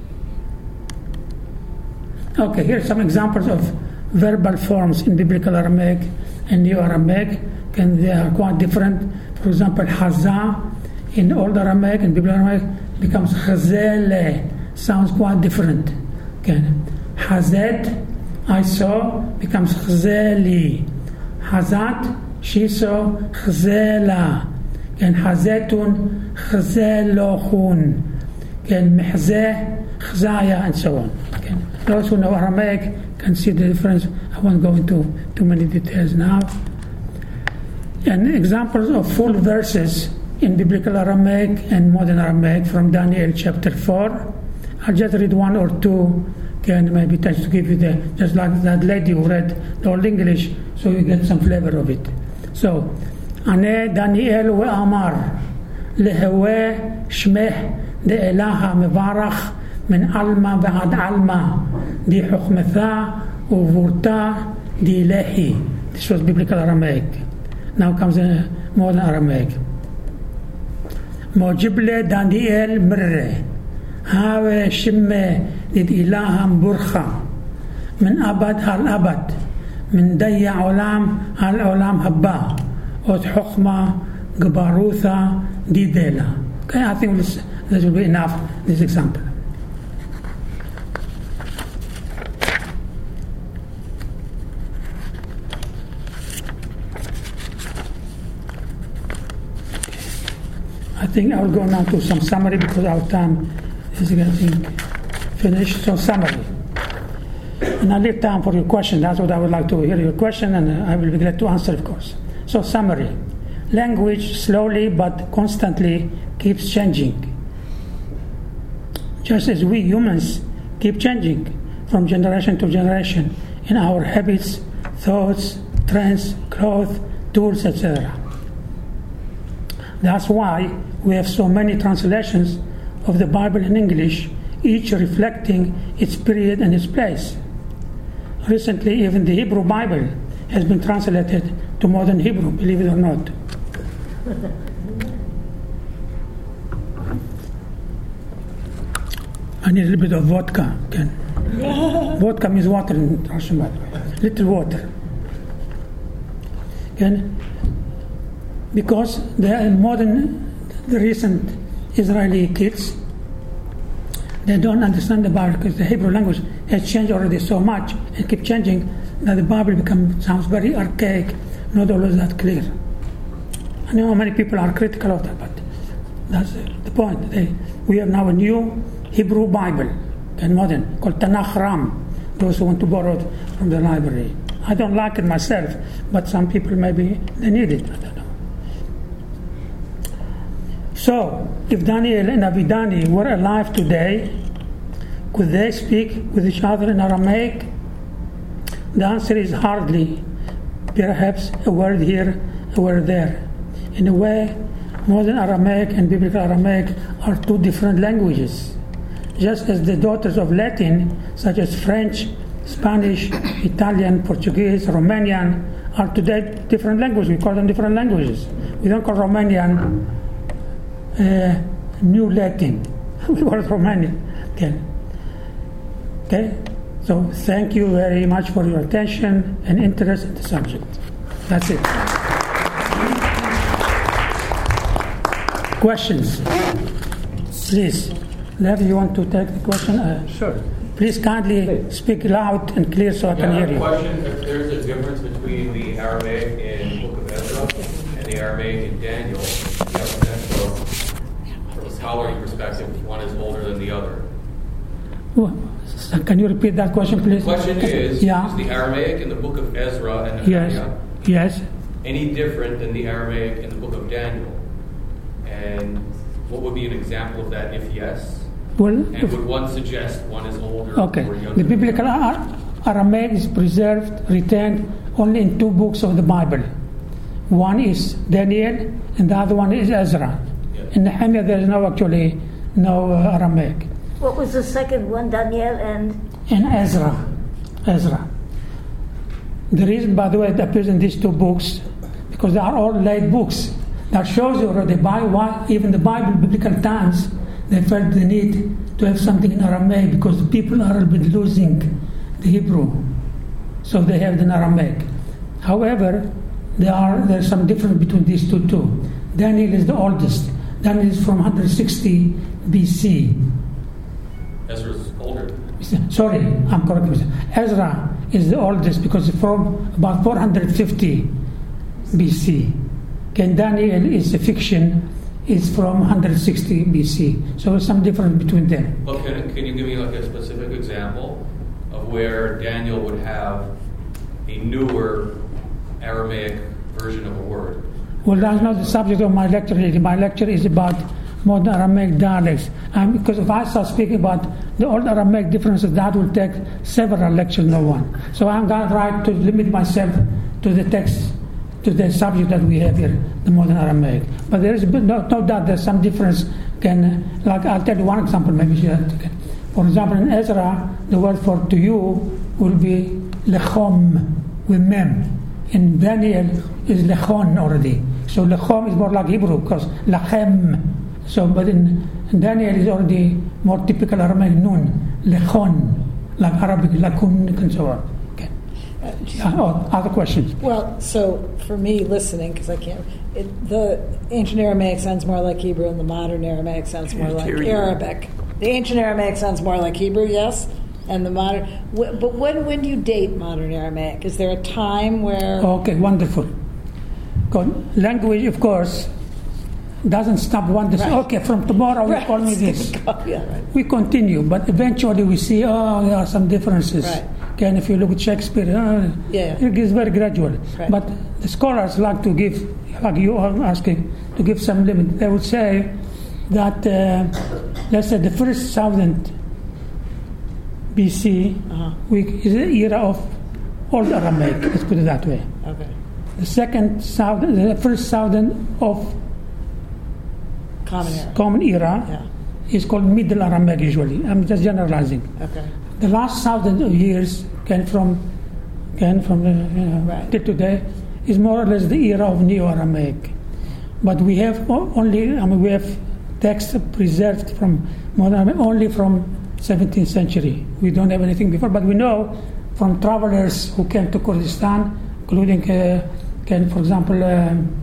Okay, here's some examples of verbal forms in Biblical Aramaic and New Aramaic, and they are quite different. For example, Haza in Old Aramaic and Biblical Aramaic becomes Chazele, sounds quite different. Okay. Hazet, I saw, becomes Chazeli. Hazat, she saw, Chazela. And Hazetun, Chazelohun. And Mehzeh, Chazaya, and so on. Okay. Those who know Aramaic can see the difference. I won't go into too many details now. And examples of full verses in Biblical Aramaic and Modern Aramaic from Daniel chapter four. I'll just read one or two, can maybe touch to give you the, just like that lady who read the Old English, so you get some flavor of it. So, Ane Daniel ve'amar lehewe shmeh de elaha mevarach min alma ve'ad alma di hukmetha uvurta di lehi. This was Biblical Aramaic. Now comes the Modern Aramaic. Mojible Daniel Mrre Have Shimme Did Ilaham Burkha Min Abad Al Abad Min Daya Olam Al Olam Habba Ot Hukma Gabarutha Didela. Okay, I think this, this will be enough, this example. I think I'll go now to some summary because our time is getting finished. So summary. And I'll leave time for your question. That's what I would like to hear your question, and I will be glad to answer, of course. So summary. Language slowly but constantly keeps changing. Just as we humans keep changing from generation to generation in our habits, thoughts, trends, clothes, tools, et cetera. That's why we have so many translations of the Bible in English, each reflecting its period and its place. Recently, even the Hebrew Bible has been translated to modern Hebrew, believe it or not. I need a little bit of vodka. Again. Vodka means water in Russian, by the way. Little water. Again. Because the modern, the recent Israeli kids, they don't understand the Bible because the Hebrew language has changed already so much and keep changing that the Bible becomes sounds very archaic, not always that clear. I know many people are critical of that, but that's the point. They, we have now a new Hebrew Bible, and modern, called Tanakh Ram, those who want to borrow it from the library. I don't like it myself, but some people maybe they need it. I don't know. So, if Daniel and Avidani were alive today, could they speak with each other in Aramaic? The answer is hardly. Perhaps a word here, a word there. In a way, modern Aramaic and Biblical Aramaic are two different languages. Just as the daughters of Latin, such as French, Spanish, Italian, Portuguese, Romanian, are today different languages. We call them different languages. We don't call Romanian uh, New Latin. We call it Romanian. Okay. Okay? So thank you very much for your attention and interest in the subject. That's it. Questions? Please. Lev, you want to take the question? Uh, sure. Please kindly Please. speak loud and clear so I can yeah, hear you. Question, if there's a difference between the Aramaic in Book of Ezra and the Aramaic in Daniel, you have a sense of, from a scholarly perspective, one is older than the other. Well, can you repeat that question, please? The question is, yeah. is the Aramaic in the Book of Ezra and Yes. Nehemiah Yes. any different than the Aramaic in the Book of Daniel? And what would be an example of that if yes? Well, And if, would one suggest one is older okay. or younger? The biblical Ar- Aramaic is preserved, retained only in two books of the Bible. One is Daniel, and the other one is Ezra. Yes. In Nehemiah, there is no actually no uh, Aramaic. What was the second one, Daniel and? In Ezra. Ezra. The reason, by the way, it appears in these two books, because they are all late books. That shows you already by why even the Bible, biblical times, they felt the need to have something in Aramaic because the people are a bit losing the Hebrew. So they have it in Aramaic. However, there are there's some difference between these two too. Daniel is the oldest. Daniel is from one hundred sixty B C. Ezra's older. Sorry, I'm correct. Ezra is the oldest because it's from about four hundred fifty B C. Okay, Daniel is a fiction, is from one hundred sixty B C. So there's some difference between them. Well, can, can you give me like a specific example of where Daniel would have a newer Aramaic version of a word? Well, that's not the subject of my lecture. My lecture is about modern Aramaic dialects. And because if I start speaking about the old Aramaic differences, that will take several lectures, no one. So I'm going to try to limit myself to the text, to the subject that we have here, the modern Aramaic. But there is no, no doubt there's some difference. Can, like I'll tell you one example, maybe. For example, in Ezra, the word for to you will be lechom, with mem. In Daniel is lechon already. So lechom is more like Hebrew, because lachem. So, but in, in Daniel is already more typical Aramaic nun, lechon, like Arabic, lakun, and so on. Okay. Uh, oh, other questions? Well, so for me listening, because I can't, it, the ancient Aramaic sounds more like Hebrew, and the modern Aramaic sounds more like Arabic. The ancient Aramaic sounds more like Hebrew, yes, and the modern. Wh- but when when do you date modern Aramaic? Is there a time where? Okay, wonderful. Good. Language, of course, doesn't stop one day. Right. Okay, from tomorrow right. you call me this. Yeah, right. We continue, but eventually we see, oh, there are some differences. Right. Okay, and if you look at Shakespeare, uh, yeah. it is very gradual. Right. But the scholars like to give, like you are asking, to give some limit. They would say that, uh, let's say the first thousand B C uh-huh. we, is the era of Old Aramaic, let's put it that way. Okay. The second thousand, the first thousand of Common era. Common era yeah. is called Middle Aramaic usually. I'm just generalizing. Okay. The last thousand of years came from, came from the, you know, right. till today is more or less the era of Neo-Aramaic. But we have only, I mean, we have texts preserved from modern Aramaic only from seventeenth century. We don't have anything before, but we know from travelers who came to Kurdistan, including, uh, can, for example, um,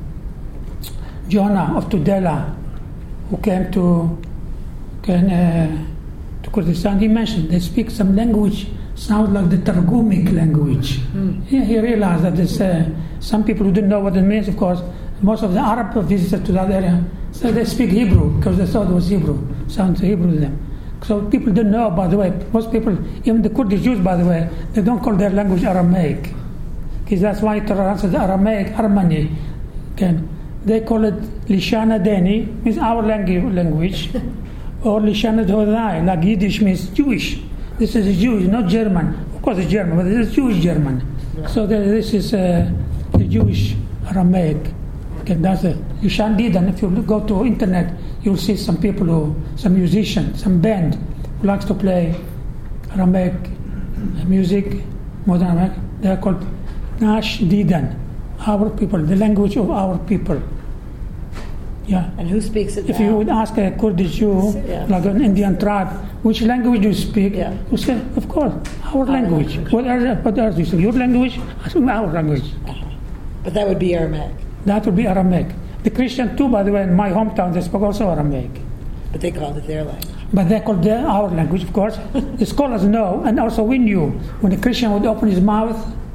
Jonah of Tudela, who came to can, uh, to Kurdistan, he mentioned they speak some language sounds like the Targumic language. Mm. He, he realized that there's, uh, some people who didn't know what it means, of course, most of the Arab visitors to that area said they speak Hebrew because they thought it was Hebrew, sounds Hebrew to them. So people didn't know, by the way, most people, even the Kurdish Jews, by the way, they don't call their language Aramaic. Because that's why Tolerance is Aramaic, Armani. Okay. They call it Lishana Deni, means our language, or Lishana Dhodai, like Yiddish means Jewish. This is Jewish, not German. Of course it's German, but this is Jewish German. Yeah. So the, this is uh, the Jewish Aramaic. Okay, that's it. Lishan Didan, if you go to internet, you'll see some people who, some musicians, some band who likes to play Aramaic music, modern Aramaic. They are called Nash Didan. Our people, the language of our people. Yeah. And who speaks it If now? you would ask a Kurdish Jew, yeah. like an Indian tribe, which language do you speak? Yeah. You say, of course, our, our language. language. What else, what else do you say? Your language? I say, our language. Uh-huh. But that would be Aramaic. That would be Aramaic. The Christian too, by the way, in my hometown, they spoke also Aramaic. But they called it their language. But they called it our language, of course. The scholars know, and also we knew, when a Christian would open his mouth,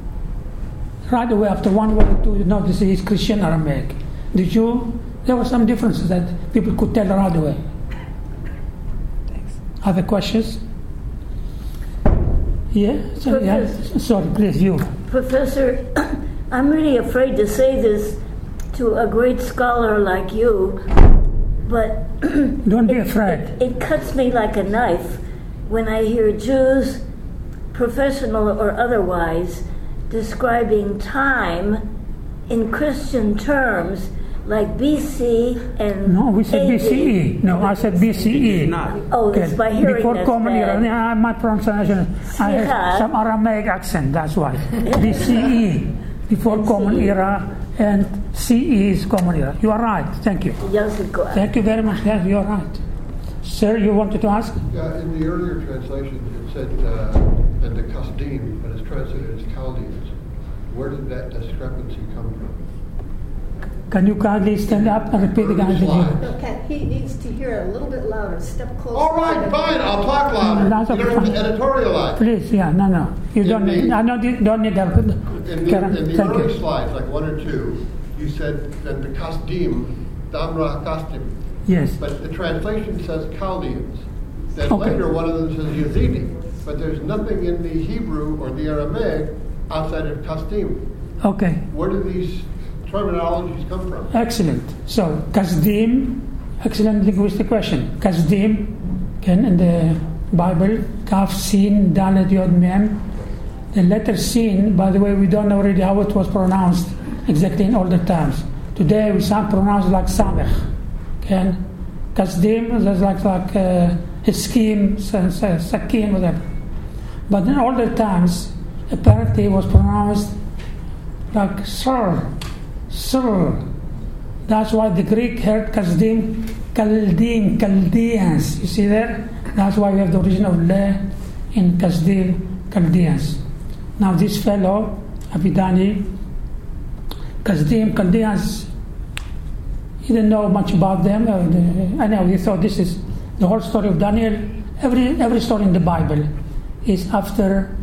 right away after one word or two, you know this is Christian Aramaic. The Jew, there were some differences that people could tell right away. Thanks. Other questions? Yeah? So, yeah? Sorry, please, you. Professor, I'm really afraid to say this to a great scholar like you, but don't be it, afraid. It, it cuts me like a knife when I hear Jews, professional or otherwise, describing time in Christian terms like B C and No, we said A D. B C E. No, I said B C E. It's not. Oh, it's by hearing Before that's common bad. era, yeah, my pronunciation, I have Sihar. some Aramaic accent, that's why. B C E, before common era, and C E is common era. You are right, thank you. Yasico. Thank you very much, yes, you are right. Sir, you wanted to ask? Yeah, in the earlier translation, it said, uh, and the Kasdim, but it's translated as Chaldeans. Where did that discrepancy come from? Can you kindly stand up and repeat again? Did you? Okay, he needs to hear it a little bit louder. Step closer. All right, fine, I'll talk louder. That's You okay, don't have to fine. editorialize. Please, yeah, no, no. You In don't the- need, I don't need, don't need help. In the, Karen, in the thank early you. slides, like one or two, you said that the Kasdim, Damra Kasdim, Yes. but the translation says Chaldeans. Then Okay. later, one of them says Yazidi, but there's nothing in the Hebrew or the Aramaic outside of Kasdim. Okay. Where do these terminologies come from? Excellent. So, Kasdim, excellent linguistic question. Kasdim, can in the Bible, Kaf, Sin, Dalet, Yod, Mem. The letter Sin, by the way, we don't know already how it was pronounced exactly in older times. Today, we some pronounce like Samech. Okay? Kasdim, that's like, like uh, Hiskim, Sakim, whatever. But in older times, apparently it was pronounced like Sir. Sir. That's why the Greek heard Kasdim, Chaldean, Chaldeans. You see there? That's why we have the origin of Le in Kasdim, Chaldeans. Now this fellow, Abidani, Kasdim, Chaldeans, he didn't know much about them. Uh, the, anyhow, he thought this is the whole story of Daniel. Every every story in the Bible is after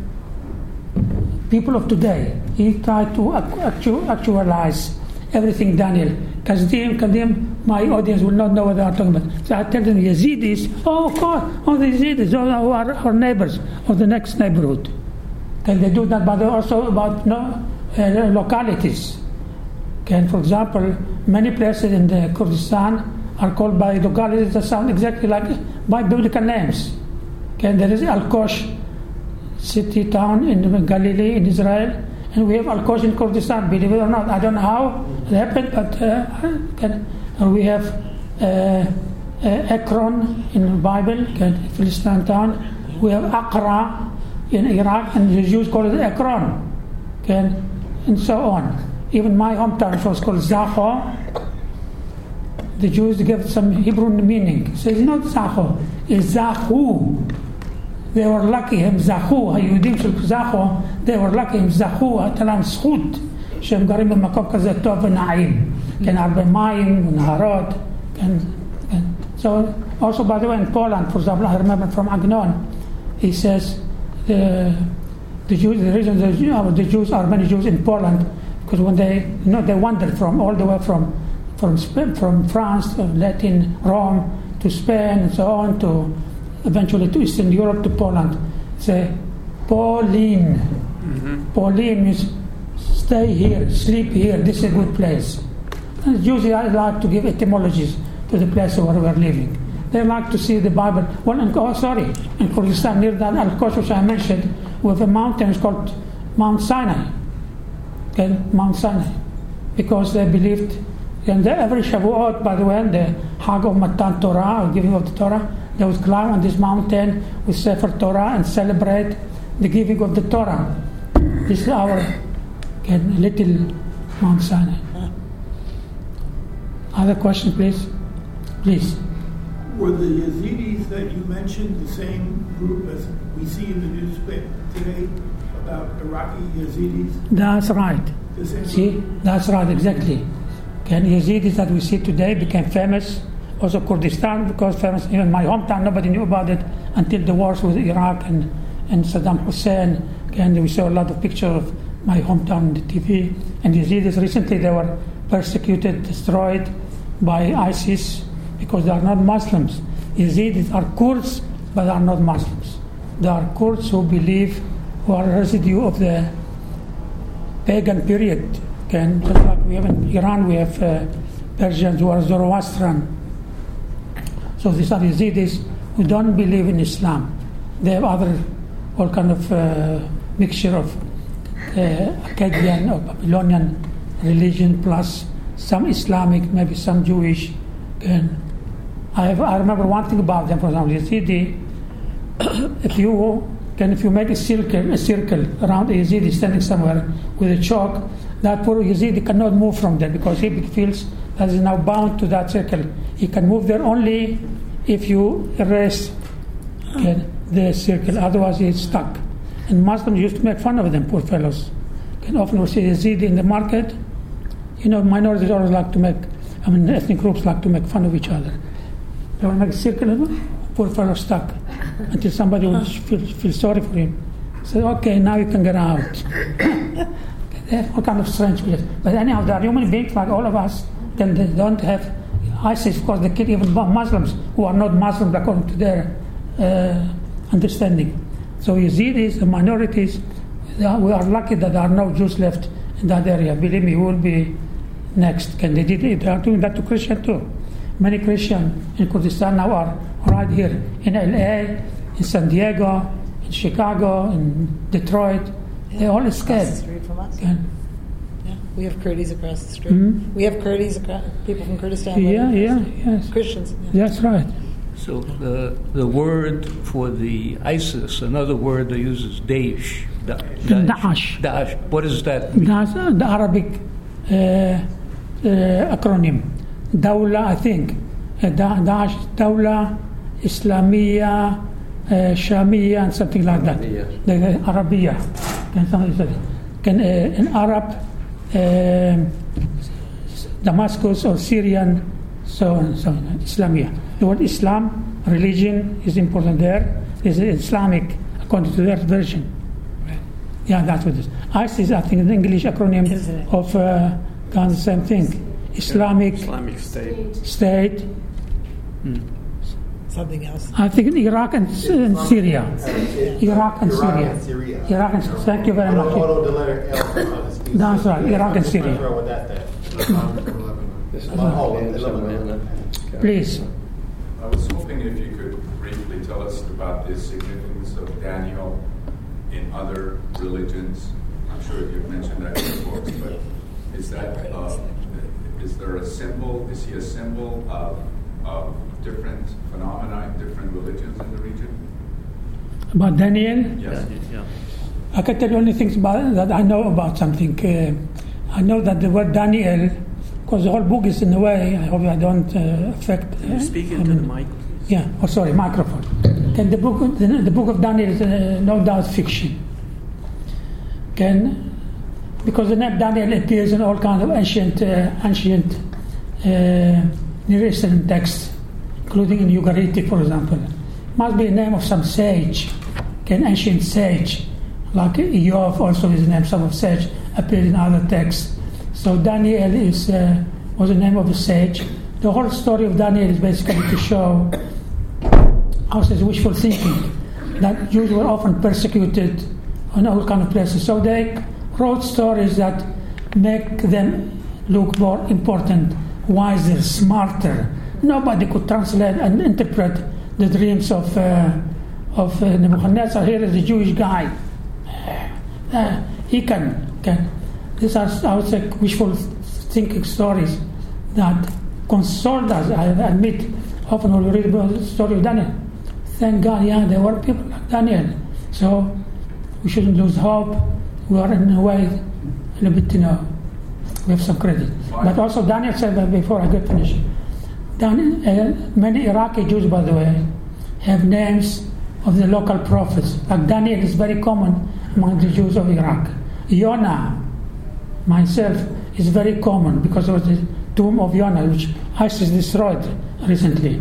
people of today. He tried to actu- actualize everything Daniel. Kasdim, Kasdim, my audience will not know what they are talking about. So I tell them Yazidis, oh of course, oh the Yazidis, oh, our, our neighbors of the next neighborhood. And they do that, but also about no, uh, localities. Okay, for example, many places in the Kurdistan are called by localities that sound exactly like by biblical names. Okay, there is Al-Kosh city, town in Galilee, in Israel, and we have Al-Kosh in Kurdistan, believe it or not. I don't know how it happened, but uh, can, uh, we have uh, uh, Ekron in the Bible, okay, Philistine town. We have Aqra in Iraq, and the Jews call it Ekron, okay, and so on. Even my hometown was called Zaho. The Jews give some Hebrew meaning. So it's not Zaho, it's Zahu. They were lucky, הם זכו, היהודים של זכו, they were lucky, הם זכו, הייתה להם זכות שהם גרים במקום כזה טוב ונעים. כן, הרבה מים, נהרות, כן, כן. So, also by the way, in Poland, for example, I remember from Agnon, he says, the, the Jews, the reason the, you know, the Jews are many Jews in Poland, because when they, you know, they wandered from all the way from from Spain, from France, uh, Latin, Rome, to Spain, and so on, to eventually to Eastern Europe, to Poland. Say, Pauline. Mm-hmm. Pauline means stay here, sleep here, this is a good place. And usually I like to give etymologies to the place where we are living. They like to see the Bible. Well, in, oh, sorry, in Kurdistan, near that Al-Kosh, which I mentioned, we have a mountain, it's called Mount Sinai. Okay, Mount Sinai. Because they believed, and every Shavuot, by the way, the Hag of Matan Torah, or giving of the Torah, they would climb on this mountain with Sefer Torah and celebrate the giving of the Torah. This is our okay, little Mount Sinai. Other question, please? Please. Were the Yazidis that you mentioned the same group as we see in the newspaper today about Iraqi Yazidis? That's right. The same See, group? that's right, exactly. Okay, Yazidis that we see today became famous. Also Kurdistan, because famous, even my hometown, nobody knew about it until the wars with Iraq and, and Saddam Hussein. And we saw a lot of pictures of my hometown on the T V. And Yazidis recently, they were persecuted, destroyed by ISIS because they are not Muslims. Yazidis are Kurds, but they are not Muslims. They are Kurds who believe, who are a residue of the pagan period. Okay? Just like we have in Iran, we have uh, Persians who are Zoroastrian. So these are Yazidis who don't believe in Islam. They have other, all kind of uh, mixture of uh, Akkadian or Babylonian religion plus some Islamic, maybe some Jewish. And I, have, I remember one thing about them, for example, Yazidi, if you can, if you make a circle, a circle around a Yazidi standing somewhere with a chalk, that poor Yazidi cannot move from there because he feels that he is now bound to that circle. He can move there only if you erase okay, the circle, otherwise he is stuck. And Muslims used to make fun of them, poor fellows. And often we see Yazidi in the market. You know, minorities always like to make, I mean, ethnic groups like to make fun of each other. They will make a circle, poor fellow stuck, until somebody will feel, feel sorry for him. Say, okay, now you can get out. They have all kind of strange ways. But anyhow, they are human beings like all of us. Then they don't have ISIS, because they kill even Muslims who are not Muslims according to their uh, understanding. So Yazidis, the minorities, they are, we are lucky that there are no Jews left in that area. Believe me, we will be next. Can they, did it? They are doing that to Christians too. Many Christians in Kurdistan now are right here in L A, in San Diego, in Chicago, in Detroit. Yeah, they all escaped. Across the street from us. Okay. Yeah, we have Kurds across the street. Mm-hmm. We have Kurds, across, people from Kurdistan. Yeah, yeah, yes. Christians. Yeah. That's right. So the the word for the ISIS, another word they use is Daesh. Da- Daesh. Daesh. What is that mean? That's uh, the Arabic uh, uh, acronym. Dawla, I think. Uh, da- Daesh, Dawla, Islamiyya, uh, Shamiyya, and something like that. Arabiya. The uh, Arabiya. Can somebody say? Can uh, in Arab, uh, Damascus or Syrian, so on, so on. Islamiyya. The word Islam, religion, is important there. Is Islamic according to their version. Right. Yeah, that's what it is. ISIS, I think, is the English acronym of uh, kind of the same thing. Islamic, Islamic State. State. Hmm. Something else. I think in Iraq and, and Syria. Iraq and Syria. and Syria. Iraq and Syria. Thank you very Although, much. although the letter L is That's right, Iraq and Syria. What's wrong with that then? This is Oh, in Lebanon. Lebanon. Please. I was hoping if you could briefly tell us about the significance of Daniel in other religions. I'm sure you've mentioned that in your books, but is that uh, is there a symbol? Is he a symbol of, of different phenomena in different religions in the region? About Daniel? Yes. Yeah. I can tell you only things about that I know about something. Uh, I know that the word Daniel, because the whole book is in a way, I hope I don't uh, affect. Uh, You speak I into mean, the mic. Yeah, oh sorry, microphone. Can the book, the, the book of Daniel is uh, no doubt fiction. Can, because the name Daniel appears in all kinds of ancient, uh, ancient uh, Near Eastern texts, including in Ugaritic, for example. Must be a name of some sage, an ancient sage, like Eov also is the name some of sage appears in other texts. So Daniel is uh, was the name of a sage. The whole story of Daniel is basically to show how says wishful thinking, that Jews were often persecuted in all kind of places. So they wrote stories that make them look more important, wiser, smarter. Nobody could translate and interpret the dreams of uh, of uh, Nebuchadnezzar. Here is a Jewish guy. Uh, he can can. These are, I would say, wishful thinking stories that consoled us. I admit, often when we read about the story of Daniel, thank God, yeah, there were people like Daniel. So we shouldn't lose hope. We are in a way a little bit, you know, we have some credit. But also Daniel said that before I get finished. Daniel, uh, many Iraqi Jews, by the way, have names of the local prophets. Like Daniel is very common among the Jews of Iraq. Yonah, myself, is very common because it was the tomb of Yonah, which ISIS destroyed recently.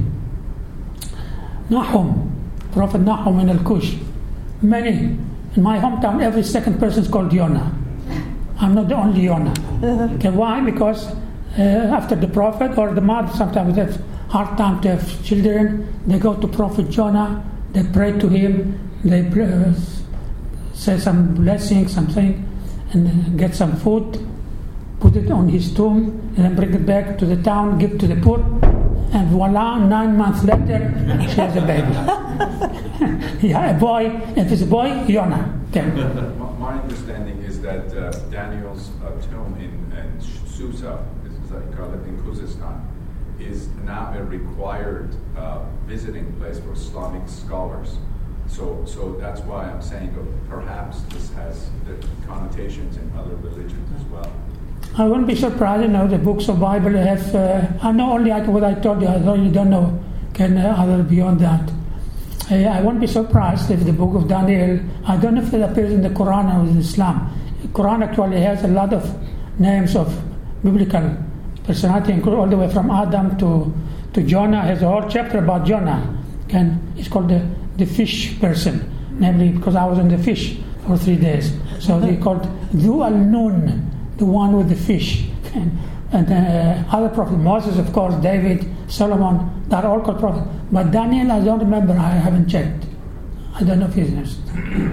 Nahum, Prophet Nahum in Al-Kush. Many, in my hometown, every second person is called Yonah. I'm not the only Yonah. Okay, why? Because uh, after the Prophet or the mother, sometimes they have hard time to have children, they go to Prophet Jonah, they pray to him, they uh, say some blessing, something, and get some food, put it on his tomb, and then bring it back to the town, give to the poor, and voila, nine months later, she has a baby. Yeah, a boy, if it's a boy, Yonah. Okay. My understanding is that uh, Daniel's uh, tomb in, in Susa, is like uh, in Khuzestan, is now a required uh, visiting place for Islamic scholars. So, so that's why I'm saying uh, perhaps this has the connotations in other religions as well. I wouldn't be surprised. You know, the books of Bible have. Uh, I know only like what I told you. I really don't know. Can uh, other beyond that? Uh, I won't be surprised if the book of Daniel. I don't know if it appears in the Quran or in Islam. The Quran actually has a lot of names of biblical personality, all the way from Adam to to Jonah. Has a whole chapter about Jonah. And it's called the the fish person, namely because I was in the fish for three days. So they called Dhu al-Nun, the one with the fish. And, and uh, other prophets, Moses, of course, David, Solomon, they're all called prophets. But Daniel, I don't remember, I haven't checked. I don't know if he's interested.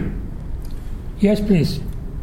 Yes, please.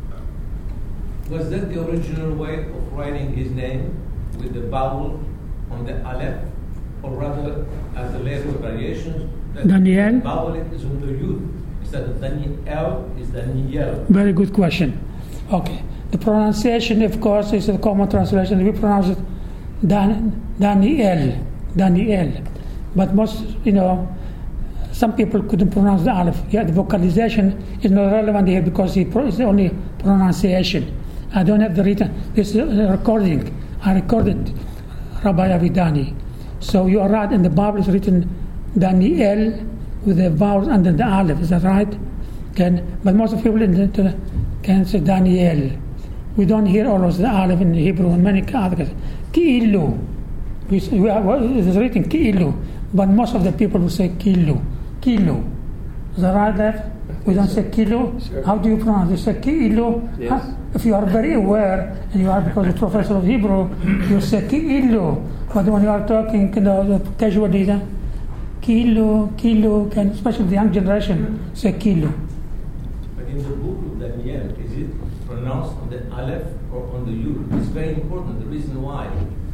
Was that the original way of writing his name, with the vowel on the aleph, or rather as a later variations? Daniel? Vowel is on the yud. Instead of Daniel, is Daniel. Very good question. Okay. The pronunciation, of course, is a common translation. We pronounce it Dan, Daniel, Daniel. But most, you know, some people couldn't pronounce the aleph. Yeah, the vocalization is not relevant here because it's the only pronunciation. I don't have the written. This is a recording. I recorded Rabbi Avidani. So you are right, and the Bible is written Daniel with the vowels under the aleph. Is that right? Can, but most of people in the, can say Daniel. We don't hear always the aleph in Hebrew and many other cases. Ki'ilu. We, we are, it is written Ki'ilu, but most of the people will say Kilu. Kilu. Is that right, Dave? We don't say Kilu. Sure. How do you pronounce it? You say Ki'ilu. Yes. Huh? If you are very aware, and you are because you're a professor of Hebrew, you say Ki'ilu. But when you are talking, you know, casually, Kilu, Kilu, can, especially the young generation, say Kilu. But in the book of Daniel, is it pronounced on the aleph or on the yud? It's very important. The reason why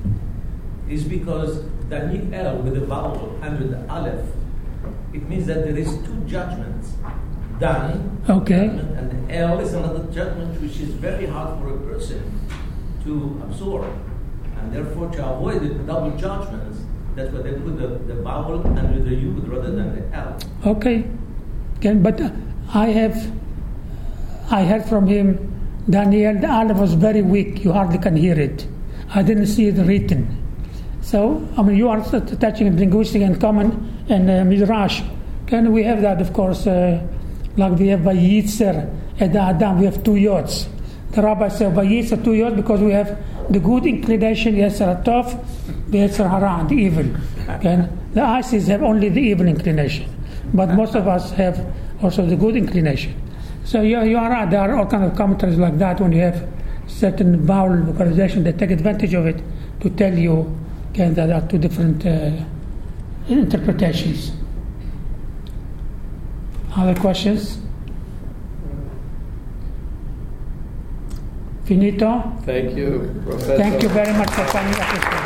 is because Daniel with the vowel under the aleph, it means that there is two judgments. Dan, okay, judgment, and the El is another judgment which is very hard for a person to absorb. And therefore, to avoid the double judgments, that's why they put the, the vowel under the yud rather than the L. Okay, okay, but uh, I have, I heard from him, Daniel, the aleph was very weak. You hardly can hear it. I didn't see it written. So, I mean, you are touching linguistic and common and uh, midrash. And we have that, of course, uh, like we have Vayitzer and Adam, we have two yods. The rabbi said Vayitzer, two yods, because we have the good inclination, Yetzer Tov, the Yetzer Hara, the evil. Okay? The Isis have only the evil inclination, but most of us have also the good inclination. So you, you are right, there are all kinds of commentaries like that when you have certain vowel vocalization, they take advantage of it to tell you okay, that there are two different uh, interpretations. Other questions? Finito? Thank you, Professor. Thank you very much for coming up.